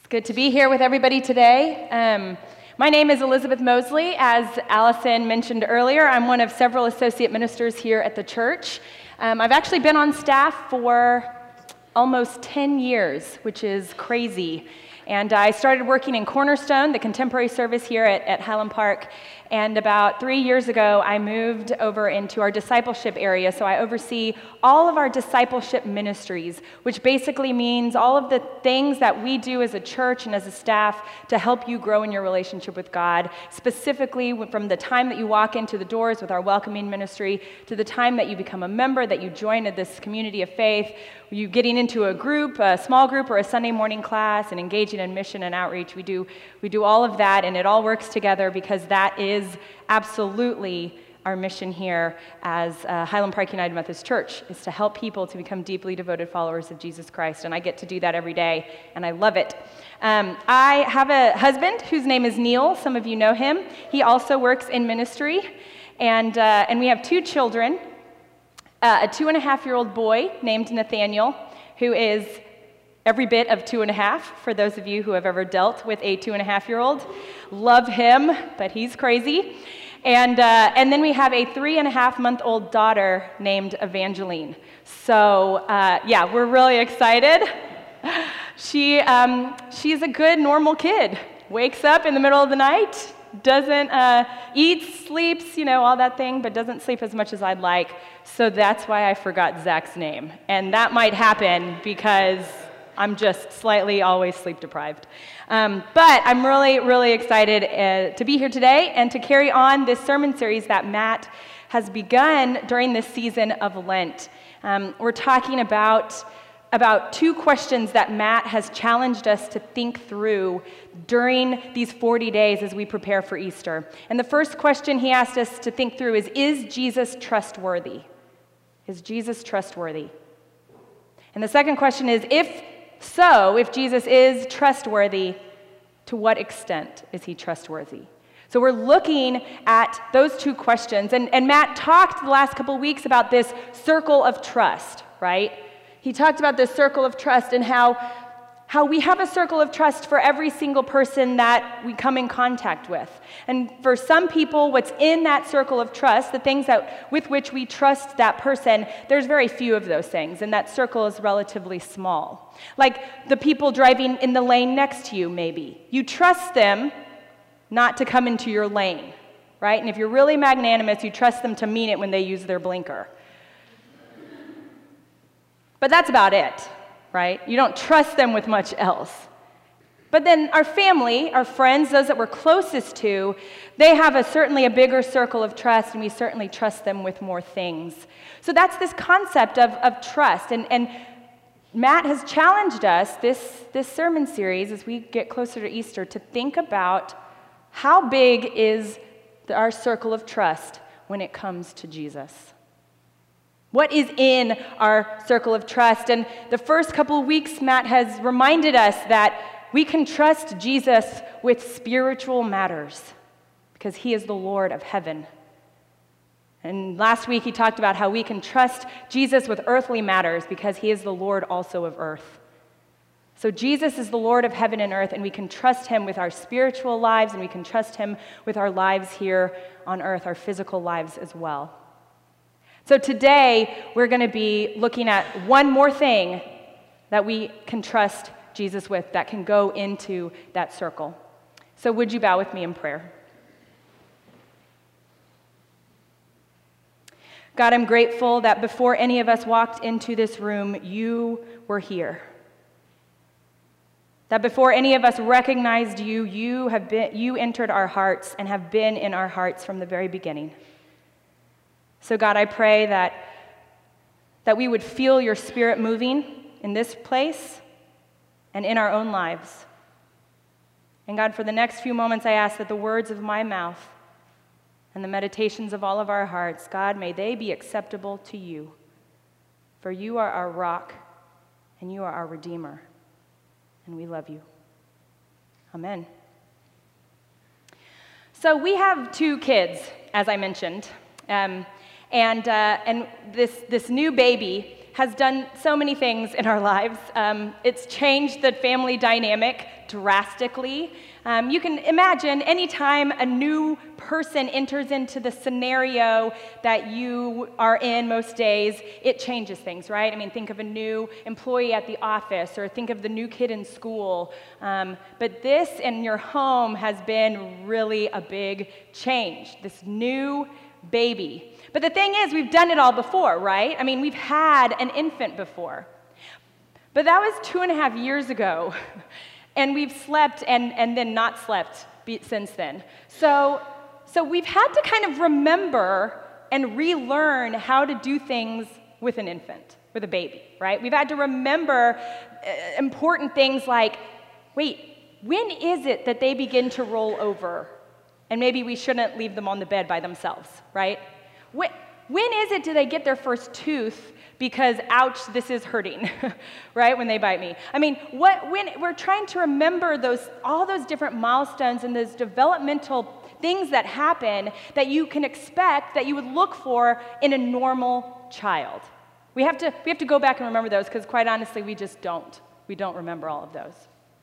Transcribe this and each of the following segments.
Good to be here with everybody today. My name is Elizabeth Mosley. As Allison mentioned earlier, I'm one of several associate ministers here at the church. I've actually been on staff for almost 10 years, which is crazy. And I started working in Cornerstone, the contemporary service here at Highland Park. And about 3 years ago, I moved over into our discipleship area. So I oversee all of our discipleship ministries, which basically means all of the things that we do as a church and as a staff to help you grow in your relationship with God, specifically from the time that you walk into the doors with our welcoming ministry to the time that you become a member, that you join this community of faith, you getting into a group, a small group or a Sunday morning class, and engaging in mission and outreach. We do all of that, and it all works together because that is absolutely our mission here as Highland Park United Methodist Church, is to help people to become deeply devoted followers of Jesus Christ, and I get to do that every day, and I love it. I have a husband whose name is Neil. Some of you know him. He also works in ministry, and we have two children, a 2.5-year-old boy named Nathaniel, who is every bit of 2.5, for those of you who have ever dealt with a 2.5-year-old. Love him, but he's crazy. And then we have a 3.5-month-old daughter named Evangeline. So, yeah, we're really excited. She's a good, normal kid. Wakes up in the middle of the night, doesn't eat, sleeps, all that thing, but doesn't sleep as much as I'd like. So that's why I forgot Zach's name. And that might happen because I'm just slightly always sleep deprived. But I'm really, really excited to be here today and to carry on this sermon series that Matt has begun during this season of Lent. We're talking about two questions that Matt has challenged us to think through during these 40 days as we prepare for Easter. And the first question he asked us to think through is Jesus trustworthy? Is Jesus trustworthy? And the second question is, if Jesus is trustworthy, to what extent is he trustworthy? So we're looking at those two questions. And Matt talked the last couple of weeks about this circle of trust, right? He talked about this circle of trust and how we have a circle of trust for every single person that we come in contact with. And for some people, what's in that circle of trust, the things with which we trust that person, there's very few of those things, and that circle is relatively small. Like the people driving in the lane next to you, maybe. You trust them not to come into your lane, right? And if you're really magnanimous, you trust them to mean it when they use their blinker. But that's about it. Right? You don't trust them with much else. But then our family, our friends, those that we're closest to, they have certainly a bigger circle of trust, and we certainly trust them with more things. So that's this concept of trust. And Matt has challenged us this sermon series as we get closer to Easter to think about how big is our circle of trust when it comes to Jesus. What is in our circle of trust? And the first couple of weeks, Matt has reminded us that we can trust Jesus with spiritual matters because he is the Lord of heaven. And last week, he talked about how we can trust Jesus with earthly matters because he is the Lord also of earth. So Jesus is the Lord of heaven and earth, and we can trust him with our spiritual lives, and we can trust him with our lives here on earth, our physical lives as well. So today, we're going to be looking at one more thing that we can trust Jesus with that can go into that circle. So would you bow with me in prayer? God, I'm grateful that before any of us walked into this room, you were here. That before any of us recognized you, you entered our hearts and have been in our hearts from the very beginning. So God, I pray that we would feel your Spirit moving in this place and in our own lives. And God, for the next few moments, I ask that the words of my mouth and the meditations of all of our hearts, God, may they be acceptable to you. For you are our rock and you are our Redeemer, and we love you. Amen. So we have two kids, as I mentioned. And this new baby has done so many things in our lives. It's changed the family dynamic drastically. You can imagine anytime a new person enters into the scenario that you are in most days, it changes things, right? I mean, think of a new employee at the office, or think of the new kid in school. But this in your home has been really a big change, this new baby. But the thing is, we've done it all before, right? I mean, we've had an infant before. But that was 2.5 years ago. And we've slept and then not slept since then. So we've had to kind of remember and relearn how to do things with an infant, with a baby, right? We've had to remember important things like, wait, when is it that they begin to roll over? And maybe we shouldn't leave them on the bed by themselves, right? When is it do they get their first tooth because, ouch, this is hurting, right, when they bite me? I mean, when we're trying to remember all those different milestones and those developmental things that happen that you can expect, that you would look for in a normal child. We have to go back and remember those, because quite honestly, we just don't. We don't remember all of those.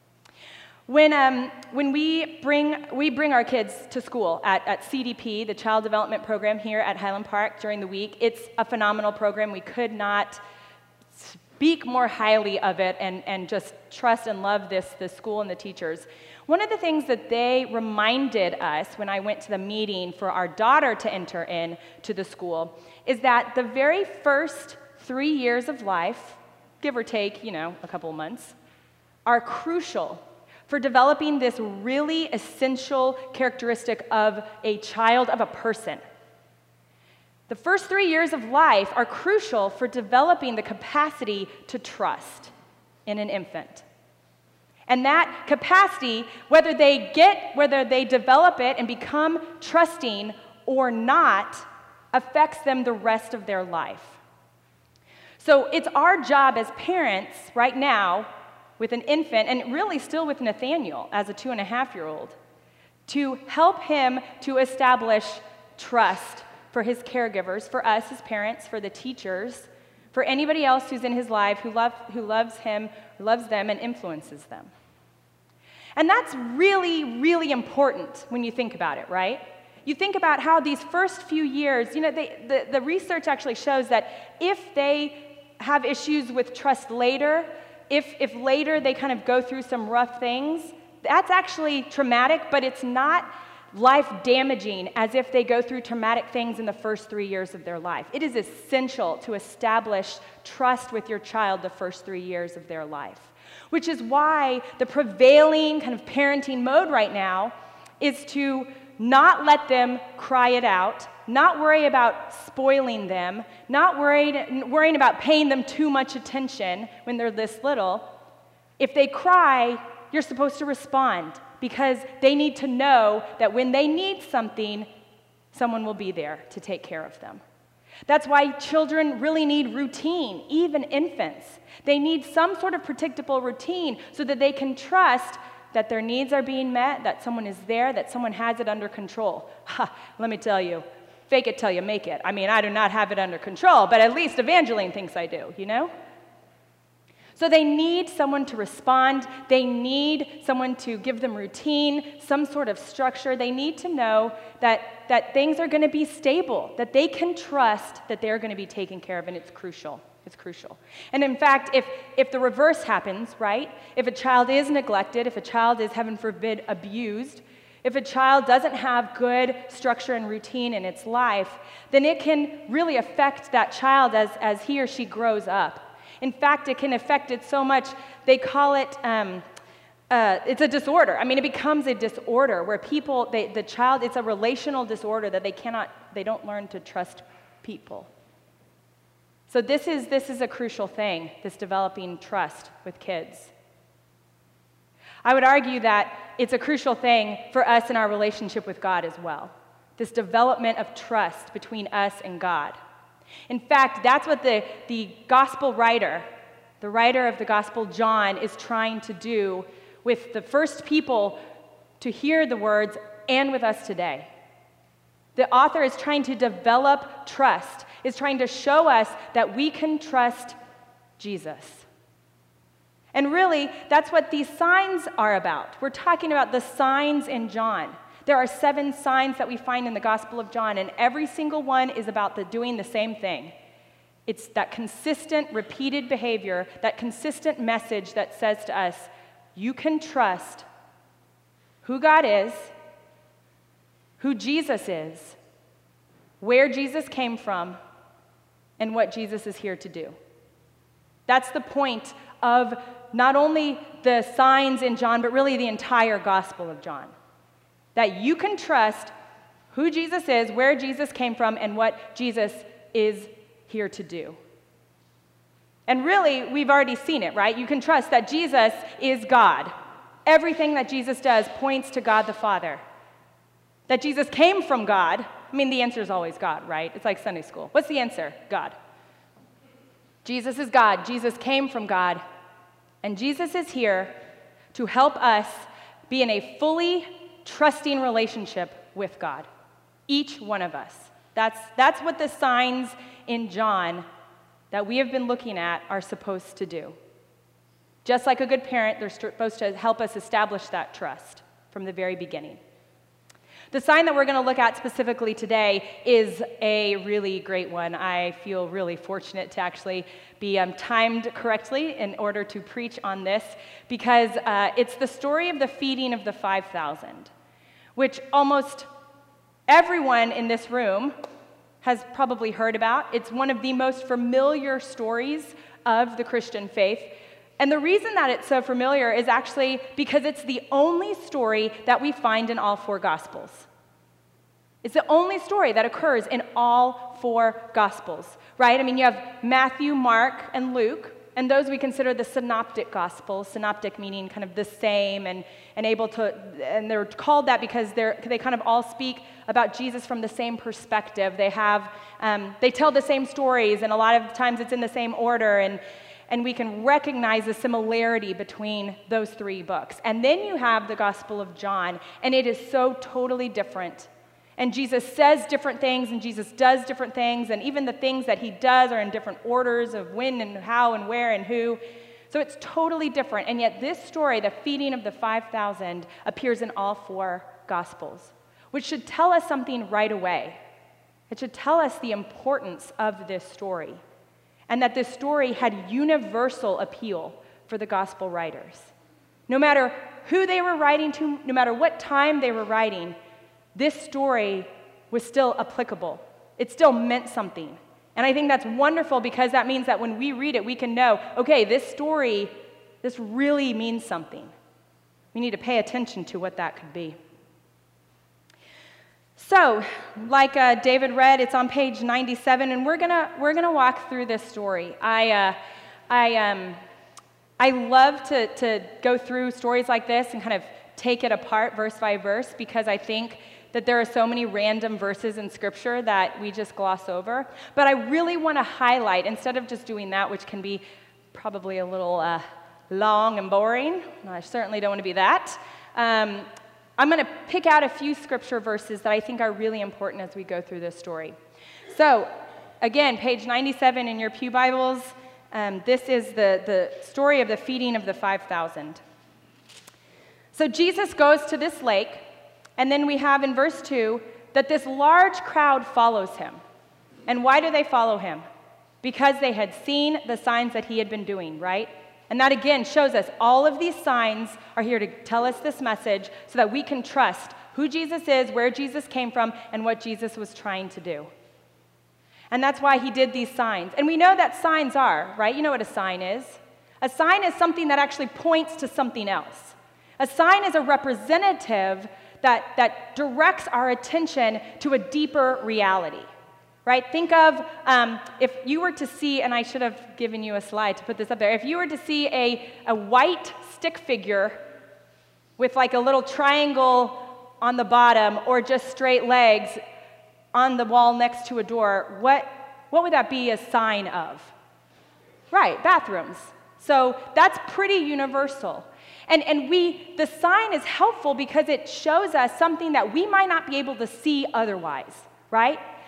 When we bring our kids to school at CDP, the Child Development Program here at Highland Park during the week, it's a phenomenal program. We could not speak more highly of it and just trust and love this school and the teachers. One of the things that they reminded us when I went to the meeting for our daughter to enter in to the school is that the very first 3 years of life, give or take, a couple of months, are crucial for developing this really essential characteristic of a child, of a person. The first 3 years of life are crucial for developing the capacity to trust in an infant. And that capacity, whether they develop it and become trusting or not, affects them the rest of their life. So it's our job as parents right now with an infant, and really still with Nathaniel as a 2.5-year-old, to help him to establish trust for his caregivers, for us as parents, for the teachers, for anybody else who's in his life who loves him, loves them, and influences them. And that's really, really important when you think about it, right? You think about how these first few years, the research actually shows that if they have issues with trust later, if later they kind of go through some rough things, that's actually traumatic, but it's not life-damaging as if they go through traumatic things in the first 3 years of their life. It is essential to establish trust with your child the first 3 years of their life, which is why the prevailing kind of parenting mode right now is to not let them cry it out, not worry about spoiling them, not worrying about paying them too much attention when they're this little. If they cry, you're supposed to respond, because they need to know that when they need something, someone will be there to take care of them. That's why children really need routine, even infants. They need some sort of predictable routine so that they can trust that their needs are being met, that someone is there, that someone has it under control. Let me tell you, fake it till you make it. I mean, I do not have it under control, but at least Evangeline thinks I do, So they need someone to respond. They need someone to give them routine, some sort of structure. They need to know that things are going to be stable, that they can trust that they're going to be taken care of, and it's crucial. It's crucial. And in fact, if the reverse happens, right? If a child is neglected, if a child is, heaven forbid, abused, if a child doesn't have good structure and routine in its life, then it can really affect that child as he or she grows up. In fact, it can affect it so much, they call it, it's a disorder. I mean, it becomes a disorder where the child, it's a relational disorder that they don't learn to trust people. So this is a crucial thing, this developing trust with kids. I would argue that it's a crucial thing for us in our relationship with God as well, this development of trust between us and God. In fact, that's what the gospel writer, the writer of the gospel, John, is trying to do with the first people to hear the words and with us today. The author is trying to develop trust, is trying to show us that we can trust Jesus. And really, that's what these signs are about. We're talking about the signs in John. There are 7 signs that we find in the Gospel of John, and every single one is about doing the same thing. It's that consistent, repeated behavior, that consistent message that says to us, you can trust who God is, who Jesus is, where Jesus came from, and what Jesus is here to do. That's the point of not only the signs in John, but really the entire Gospel of John. That you can trust who Jesus is, where Jesus came from, and what Jesus is here to do. And really, we've already seen it, right? You can trust that Jesus is God. Everything that Jesus does points to God the Father. That Jesus came from God. I mean, the answer is always God, right? It's like Sunday school. What's the answer? God. Jesus is God. Jesus came from God. And Jesus is here to help us be in a fully trusting relationship with God. Each one of us. That's what the signs in John that we have been looking at are supposed to do. Just like a good parent, they're supposed to help us establish that trust from the very beginning. The sign that we're going to look at specifically today is a really great one. I feel really fortunate to actually be timed correctly in order to preach on this, because it's the story of the feeding of the 5,000, which almost everyone in this room has probably heard about. It's one of the most familiar stories of the Christian faith. And the reason that it's so familiar is actually because it's the only story that we find in all 4 Gospels. It's the only story that occurs in all 4 Gospels, right? I mean, you have Matthew, Mark, and Luke, and those we consider the synoptic Gospels, synoptic meaning kind of the same and able to, and they're called that because they kind of all speak about Jesus from the same perspective. They tell the same stories, and a lot of times it's in the same order, and we can recognize the similarity between those 3 books. And then you have the Gospel of John, and it is so totally different. And Jesus says different things, and Jesus does different things, and even the things that he does are in different orders of when and how and where and who. So it's totally different. And yet this story, the feeding of the 5,000, appears in all 4 Gospels, which should tell us something right away. It should tell us the importance of this story, and that this story had universal appeal for the gospel writers. No matter who they were writing to, no matter what time they were writing, this story was still applicable. It still meant something. And I think that's wonderful, because that means that when we read it, we can know, okay, this story, this really means something. We need to pay attention to what that could be. So, like David read, it's on page 97, and we're gonna walk through this story. I love to go through stories like this and kind of take it apart verse by verse, because I think that there are so many random verses in Scripture that we just gloss over. But I really want to highlight, instead of just doing that, which can be probably a little long and boring, I certainly don't want to be that, I'm going to pick out a few Scripture verses that I think are really important as we go through this story. So, again, page 97 in your pew Bibles, this is the story of the feeding of the 5,000. So Jesus goes to this lake, and then we have in verse 2 that this large crowd follows him. And why do they follow him? Because they had seen the signs that he had been doing, right? And that again shows us all of these signs are here to tell us this message so that we can trust who Jesus is, where Jesus came from, and what Jesus was trying to do. And that's why he did these signs. And we know that signs are, right? You know what a sign is. A sign is something that actually points to something else. A sign is a representative that directs our attention to a deeper reality, right? Think of if you were to see, and I should have given you a slide to put this up there, if you were to see a white stick figure with like a little triangle on the bottom or just straight legs on the wall next to a door, what would that be a sign of? Right, bathrooms. So that's pretty universal. And the sign is helpful because it shows us something that we might not be able to see otherwise, right?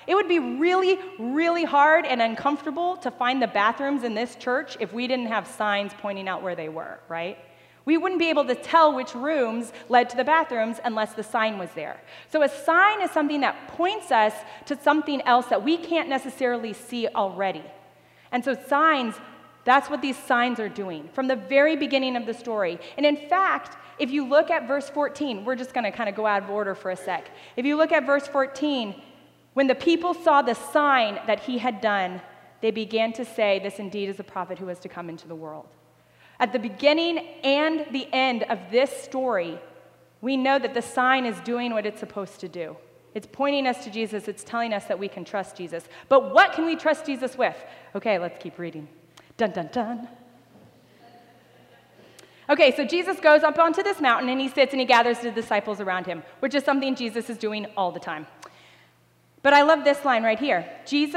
It would be really, really hard and uncomfortable to find the bathrooms in this church if we didn't have signs pointing out where they were, right? We wouldn't be able to tell which rooms led to the bathrooms unless the sign was there. So a sign is something that points us to something else that we can't necessarily see already. And so signs, that's what these signs are doing from the very beginning of the story. And in fact, if you look at verse 14, we're just going to kind of go out of order for a sec. If you look at verse 14, when the people saw the sign that he had done, they began to say, "This indeed is a prophet who was to come into the world." At the beginning and the end of this story, we know that the sign is doing what it's supposed to do. It's pointing us to Jesus. It's telling us that we can trust Jesus. But what can we trust Jesus with? Okay, let's keep reading. Dun, dun, dun. Okay, so Jesus goes up onto this mountain, and he sits and he gathers the disciples around him, which is something Jesus is doing all the time. But I love this line right here.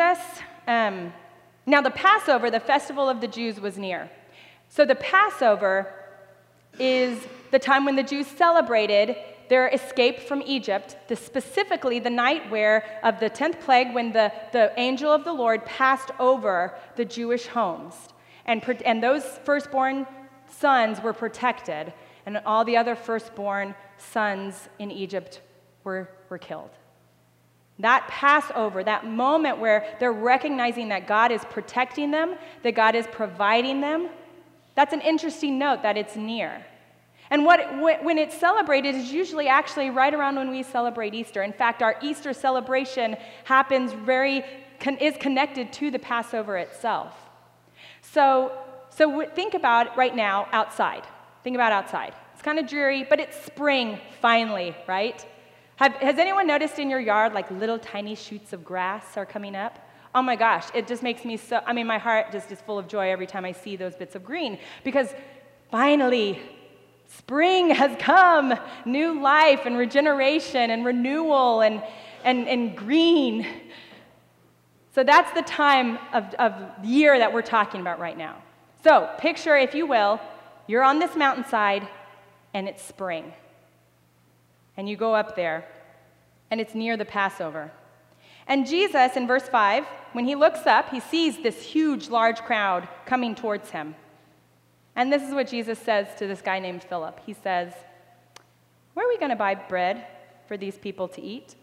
Now the Passover, the festival of the Jews, was near. So the Passover is the time when the Jews celebrated their escape from Egypt, specifically the night of the 10th plague, when the angel of the Lord passed over the Jewish homes. And those firstborn sons were protected, and all the other firstborn sons in Egypt were killed. That Passover, that moment where they're recognizing that God is protecting them, that God is providing them, that's an interesting note that it's near. And when it's celebrated is usually actually right around when we celebrate Easter. In fact, our Easter celebration happens is connected to the Passover itself. So think about right now outside. Think about outside. It's kind of dreary, but it's spring finally, right? Has anyone noticed in your yard like little tiny shoots of grass are coming up? Oh my gosh, it just makes me my heart just is full of joy every time I see those bits of green, because finally, spring has come, new life and regeneration and renewal and green. So that's the time of year that we're talking about right now. So picture, if you will, you're on this mountainside and it's spring. And you go up there and it's near the Passover. And Jesus, in verse 5, when he looks up, he sees this huge, large crowd coming towards him. And this is what Jesus says to this guy named Philip. He says, "Where are we going to buy bread for these people to eat?"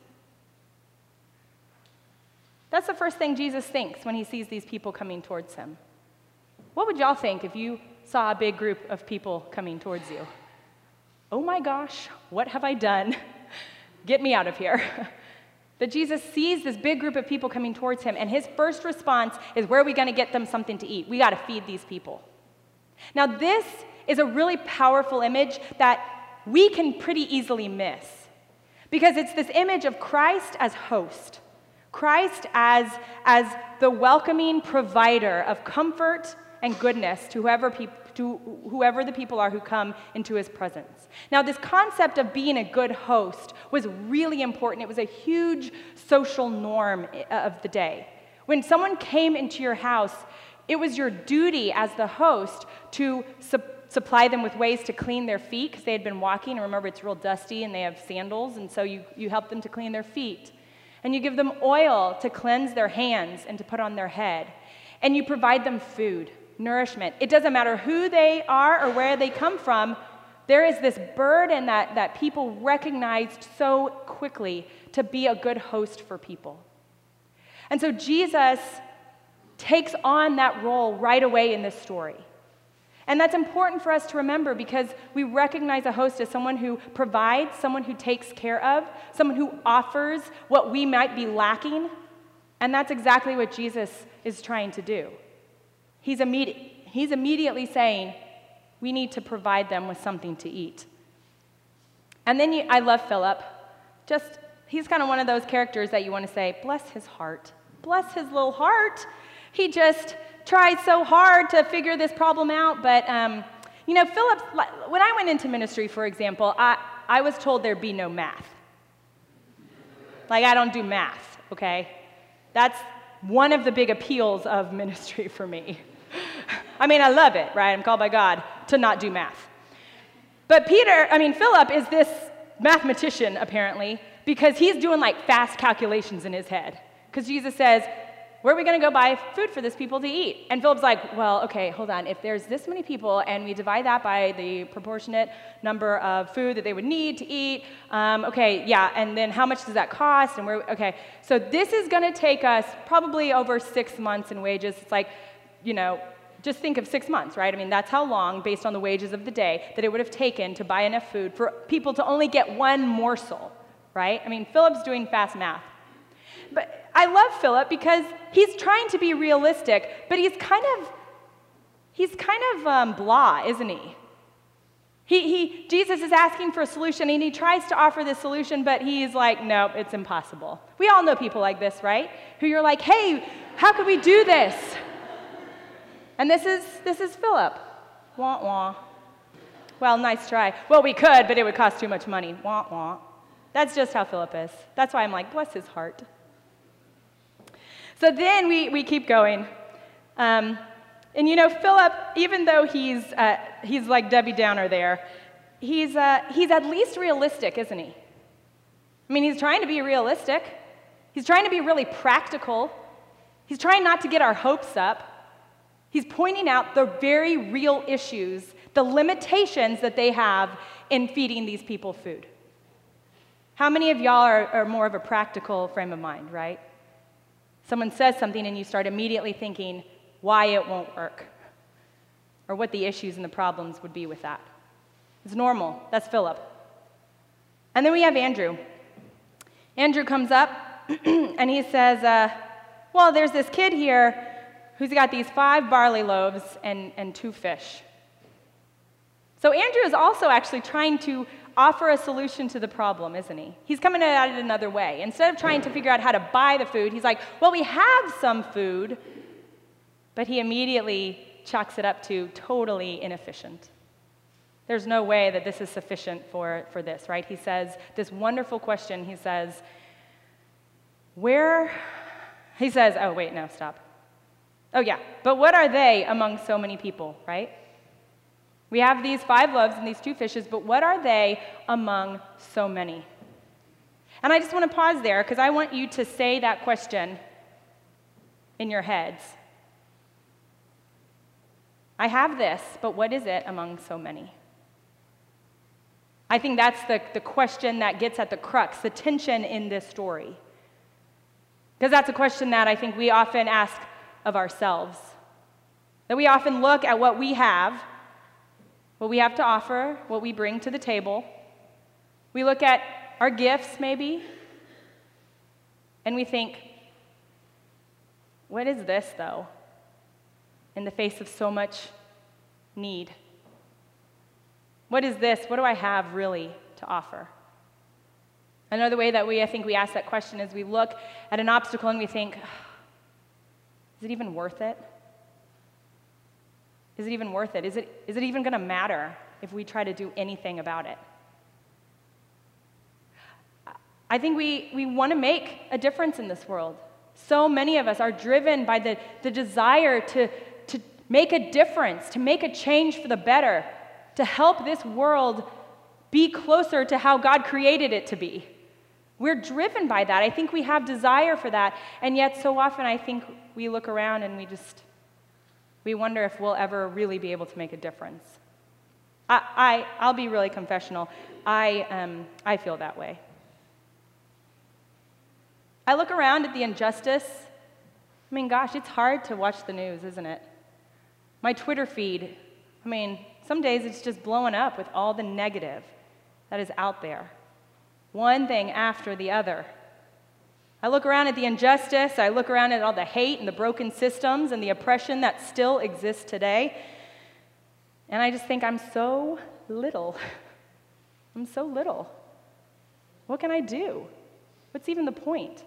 That's the first thing Jesus thinks when he sees these people coming towards him. What would y'all think if you saw a big group of people coming towards you? Oh my gosh, what have I done? Get me out of here. But Jesus sees this big group of people coming towards him, and his first response is, where are we going to get them something to eat? We got to feed these people. Now, this is a really powerful image that we can pretty easily miss, because it's this image of Christ as host, Christ as the welcoming provider of comfort and goodness to whoever the people are who come into his presence. Now, this concept of being a good host was really important. It was a huge social norm of the day. When someone came into your house, it was your duty as the host to supply them with ways to clean their feet, because they had been walking. And remember, it's real dusty, and they have sandals, and so you help them to clean their feet. And you give them oil to cleanse their hands and to put on their head. And you provide them food, nourishment. It doesn't matter who they are or where they come from. There is this burden that people recognized so quickly to be a good host for people. And so Jesus takes on that role right away in this story. And that's important for us to remember, because we recognize a host as someone who provides, someone who takes care of, someone who offers what we might be lacking. And that's exactly what Jesus is trying to do. He's immediately saying, we need to provide them with something to eat. And then I love Philip. He's kind of one of those characters that you want to say, bless his heart. Bless his little heart. He just tried so hard to figure this problem out. But, Philip, when I went into ministry, for example, I was told there'd be no math. Like, I don't do math, okay? That's one of the big appeals of ministry for me. I mean, I love it, right? I'm called by God to not do math. But Philip is this mathematician, apparently, because he's doing like fast calculations in his head. Because Jesus says, where are we going to go buy food for this people to eat? And Philip's like, well, okay, hold on. If there's this many people and we divide that by the proportionate number of food that they would need to eat, okay, yeah, and then how much does that cost? And okay, so this is going to take us probably over 6 months in wages. It's like, just think of 6 months, right? I mean, that's how long, based on the wages of the day, that it would have taken to buy enough food for people to only get one morsel, right? I mean, Philip's doing fast math. But I love Philip because he's trying to be realistic, but he's kind of blah, isn't he? Jesus is asking for a solution, and he tries to offer this solution, but he's like, no, it's impossible. We all know people like this, right? Who you're like, hey, how could we do this? And this is Philip. Wah, wah. Well, nice try. Well, we could, but it would cost too much money. Wah, wah. That's just how Philip is. That's why I'm like, bless his heart. So then we keep going. And Philip, even though he's like Debbie Downer there, he's at least realistic, isn't he? I mean, he's trying to be realistic. He's trying to be really practical. He's trying not to get our hopes up. He's pointing out the very real issues, the limitations that they have in feeding these people food. How many of y'all are more of a practical frame of mind, right? Someone says something and you start immediately thinking why it won't work or what the issues and the problems would be with that. It's normal. That's Philip. And then we have Andrew. Andrew comes up and he says, well, there's this kid here who's got these 5 barley loaves and 2 fish. So Andrew is also actually trying to offer a solution to the problem, isn't he? He's coming at it another way. Instead of trying to figure out how to buy the food, he's like, well, we have some food, but he immediately chalks it up to totally inefficient. There's no way that this is sufficient for this, right? He says this wonderful question. He says, oh, wait, no, stop. Oh, yeah, but what are they among so many people, right? We have these 5 loaves and these 2 fishes, but what are they among so many? And I just want to pause there because I want you to say that question in your heads. I have this, but what is it among so many? I think that's the question that gets at the crux, the tension in this story. Because that's a question that I think we often ask of ourselves. That we often look at what we have to offer, what we bring to the table. We look at our gifts, maybe, and we think, what is this, though, in the face of so much need? What is this? What do I have really to offer? Another way that I think we ask that question is we look at an obstacle and we think, is it even worth it? Is it even worth it? Is it even going to matter if we try to do anything about it? I think we want to make a difference in this world. So many of us are driven by the desire to make a difference, to make a change for the better, to help this world be closer to how God created it to be. We're driven by that. I think we have desire for that, and yet so often I think we look around and we wonder if we'll ever really be able to make a difference. I'll be really confessional. I feel that way. I look around at the injustice. I mean, gosh, it's hard to watch the news, isn't it? My Twitter feed, I mean, some days it's just blowing up with all the negative that is out there. One thing after the other. I look around at the injustice, I look around at all the hate and the broken systems and the oppression that still exists today, and I just think I'm so little. I'm so little. What can I do? What's even the point?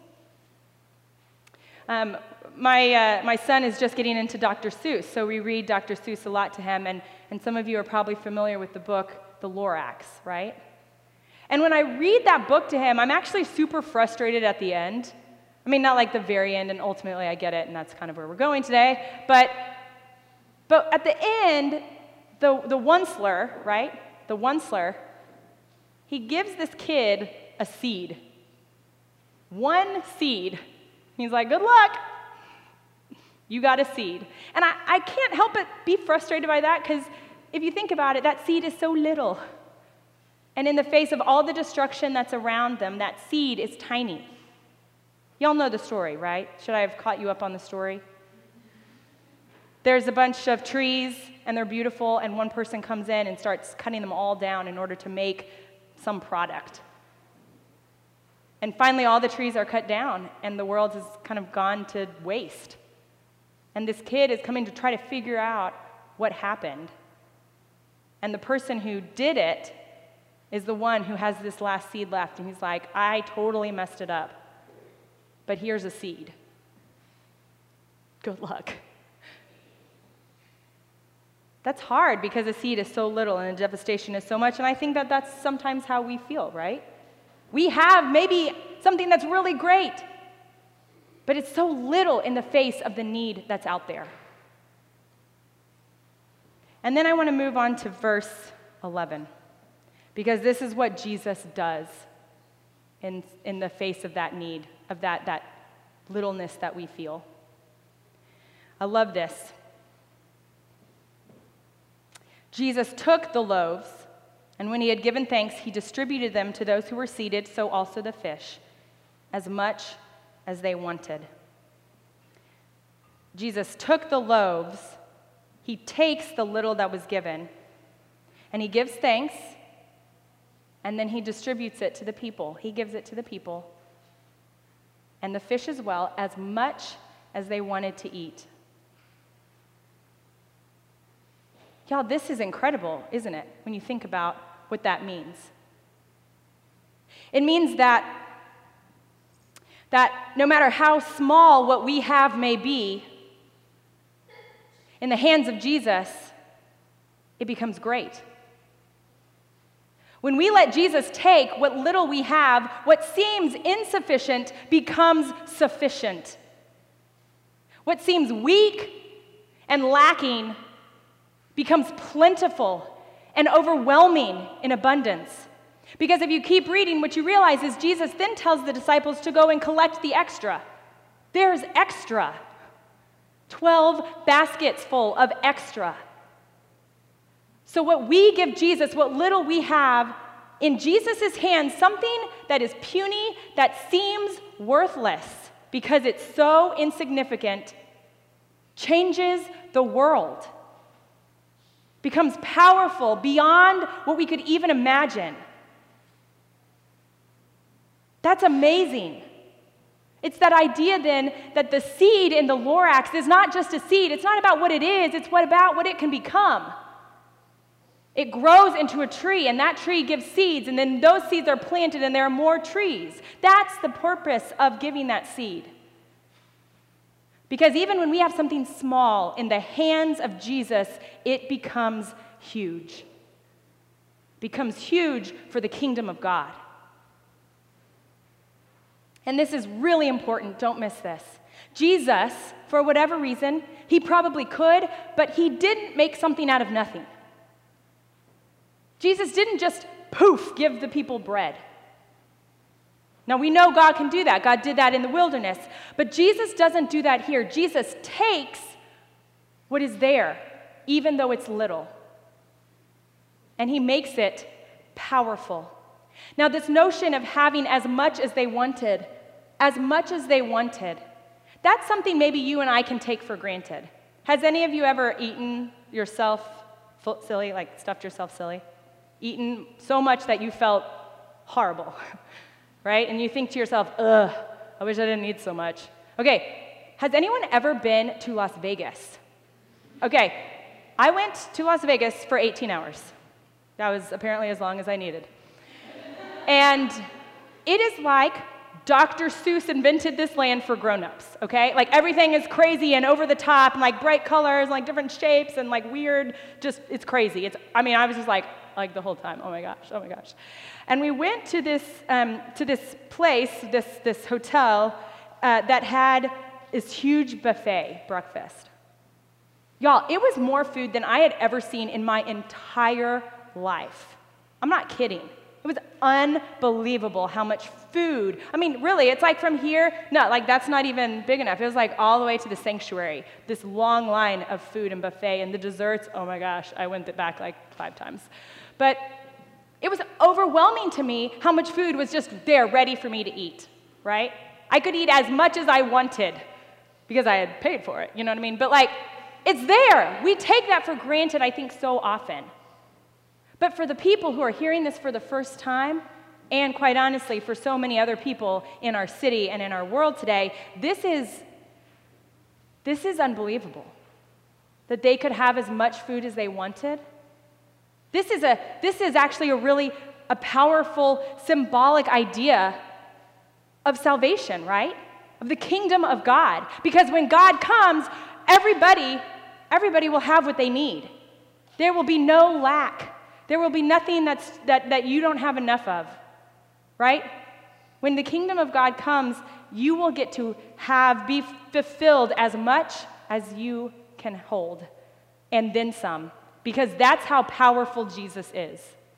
My son is just getting into Dr. Seuss, so we read Dr. Seuss a lot to him, and some of you are probably familiar with the book, The Lorax, right? And when I read that book to him, I'm actually super frustrated at the end. I mean, not like the very end, and ultimately I get it, and that's kind of where we're going today, but at the end, the Onceler, right? The Onceler, he gives this kid a seed. One seed. He's like, good luck. You got a seed. And I can't help but be frustrated by that, because if you think about it, that seed is so little. And in the face of all the destruction that's around them, that seed is tiny. Y'all know the story, right? Should I have caught you up on the story? There's a bunch of trees, and they're beautiful, and one person comes in and starts cutting them all down in order to make some product. And finally, all the trees are cut down, and the world has kind of gone to waste. And this kid is coming to try to figure out what happened. And the person who did it is the one who has this last seed left, and he's like, I totally messed it up, but here's a seed. Good luck. That's hard because a seed is so little and the devastation is so much, and I think that that's sometimes how we feel, right? We have maybe something that's really great, but it's so little in the face of the need that's out there. And then I want to move on to verse 11, because this is what Jesus does in the face of that need, of that littleness that we feel. I love this. Jesus took the loaves, and when he had given thanks, he distributed them to those who were seated, so also the fish, as much as they wanted. Jesus took the loaves, he takes the little that was given, and he gives thanks, and then he distributes it to the people. He gives it to the people, and the fish as well, as much as they wanted to eat. Y'all, this is incredible, isn't it, when you think about what that means? It means that no matter how small what we have may be, in the hands of Jesus, it becomes great. When we let Jesus take what little we have, what seems insufficient becomes sufficient. What seems weak and lacking becomes plentiful and overwhelming in abundance. Because if you keep reading, what you realize is Jesus then tells the disciples to go and collect the extra. There's extra. 12 baskets full of extra. So what we give Jesus, what little we have, in Jesus' hands, something that is puny, that seems worthless because it's so insignificant, changes the world. Becomes powerful beyond what we could even imagine. That's amazing. It's that idea then that the seed in the Lorax is not just a seed. It's not about what it is, it's about what it can become. It grows into a tree, and that tree gives seeds, and then those seeds are planted, and there are more trees. That's the purpose of giving that seed. Because even when we have something small in the hands of Jesus, it becomes huge. Becomes huge for the kingdom of God. And this is really important, don't miss this. Jesus, for whatever reason, he probably could, but he didn't make something out of nothing. Jesus didn't just, poof, give the people bread. Now, we know God can do that. God did that in the wilderness. But Jesus doesn't do that here. Jesus takes what is there, even though it's little, and he makes it powerful. Now, this notion of having as much as they wanted, that's something maybe you and I can take for granted. Has any of you ever eaten yourself silly, like stuffed yourself silly? Eaten so much that you felt horrible, right? And you think to yourself, ugh, I wish I didn't eat so much. Okay, has anyone ever been to Las Vegas? Okay, I went to Las Vegas for 18 hours. That was apparently as long as I needed. And it is like Dr. Seuss invented this land for grown-ups, okay? Like everything is crazy and over the top and like bright colors and like different shapes and like weird, just, it's crazy. I was just like the whole time, oh my gosh. And we went to this place, this hotel that had this huge buffet breakfast. Y'all, it was more food than I had ever seen in my entire life. I'm not kidding. It was unbelievable how much food. I mean, really, it's like from here, no, like that's not even big enough. It was like all the way to the sanctuary, this long line of food and buffet, and the desserts, oh my gosh, I went back like 5 times. But it was overwhelming to me how much food was just there ready for me to eat, right? I could eat as much as I wanted because I had paid for it, you know what I mean? But like, it's there. We take that for granted, I think, so often. But for the people who are hearing this for the first time, and quite honestly, for so many other people in our city and in our world today, this is unbelievable. That they could have as much food as they wanted. This is actually a powerful, symbolic idea of salvation, right? Of the kingdom of God. Because when God comes, everybody will have what they need. There will be no lack. There will be nothing that you don't have enough of, right? When the kingdom of God comes, you will get to be fulfilled as much as you can hold, and then some, because that's how powerful Jesus is.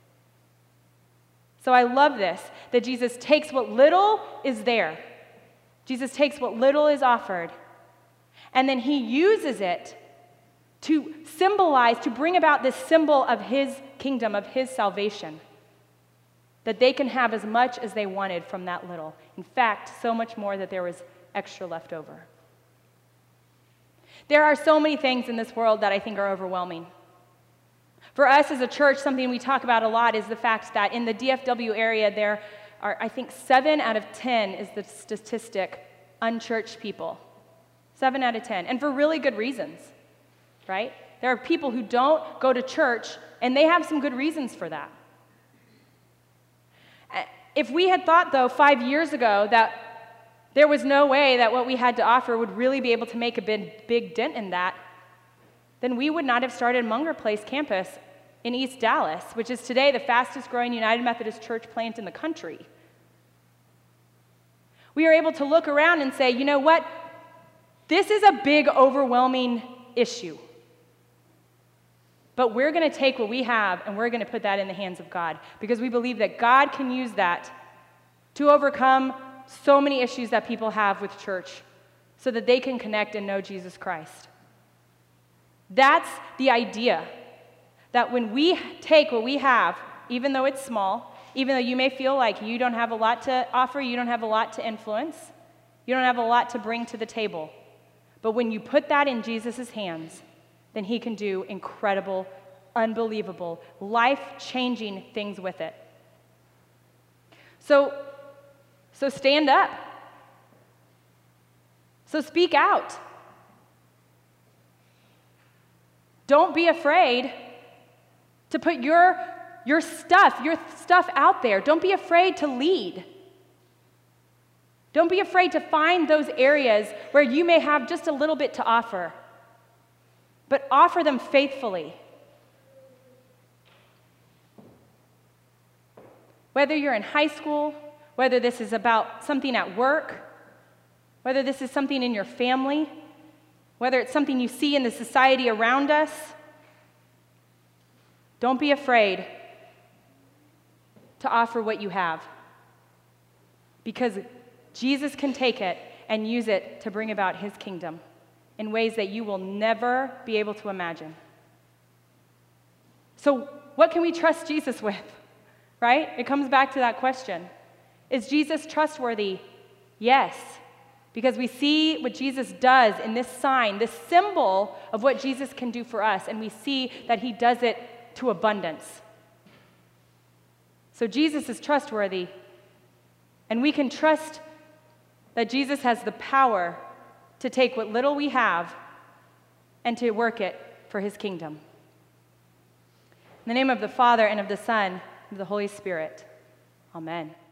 So I love this, that Jesus takes what little is there. Jesus takes what little is offered, and then he uses it to symbolize, to bring about this symbol of his kingdom, of his salvation, that they can have as much as they wanted from that little. In fact, so much more that there was extra left over. There are so many things in this world that I think are overwhelming. For us as a church, something we talk about a lot is the fact that in the DFW area, there are, I think, 7 out of 10 is the statistic, unchurched people. 7 out of 10, and for really good reasons. Right? There are people who don't go to church, and they have some good reasons for that. If we had thought, though, 5 years ago that there was no way that what we had to offer would really be able to make a big dent in that, then we would not have started Munger Place campus in East Dallas, which is today the fastest growing United Methodist Church plant in the country. We are able to look around and say, you know what? This is a big, overwhelming issue. But we're going to take what we have and we're going to put that in the hands of God, because we believe that God can use that to overcome so many issues that people have with church so that they can connect and know Jesus Christ. That's the idea, that when we take what we have, even though it's small, even though you may feel like you don't have a lot to offer, you don't have a lot to influence, you don't have a lot to bring to the table, but when you put that in Jesus' hands, then he can do incredible, unbelievable, life-changing things with it. So stand up. So speak out. Don't be afraid to put your stuff out there. Don't be afraid to lead. Don't be afraid to find those areas where you may have just a little bit to offer. But offer them faithfully. Whether you're in high school, whether this is about something at work, whether this is something in your family, whether it's something you see in the society around us, don't be afraid to offer what you have. Because Jesus can take it and use it to bring about his kingdom in ways that you will never be able to imagine. So what can we trust Jesus with, right? It comes back to that question. Is Jesus trustworthy? Yes, because we see what Jesus does in this sign, this symbol of what Jesus can do for us, and we see that he does it to abundance. So Jesus is trustworthy, and we can trust that Jesus has the power to take what little we have and to work it for his kingdom. In the name of the Father, and of the Son, and of the Holy Spirit, amen.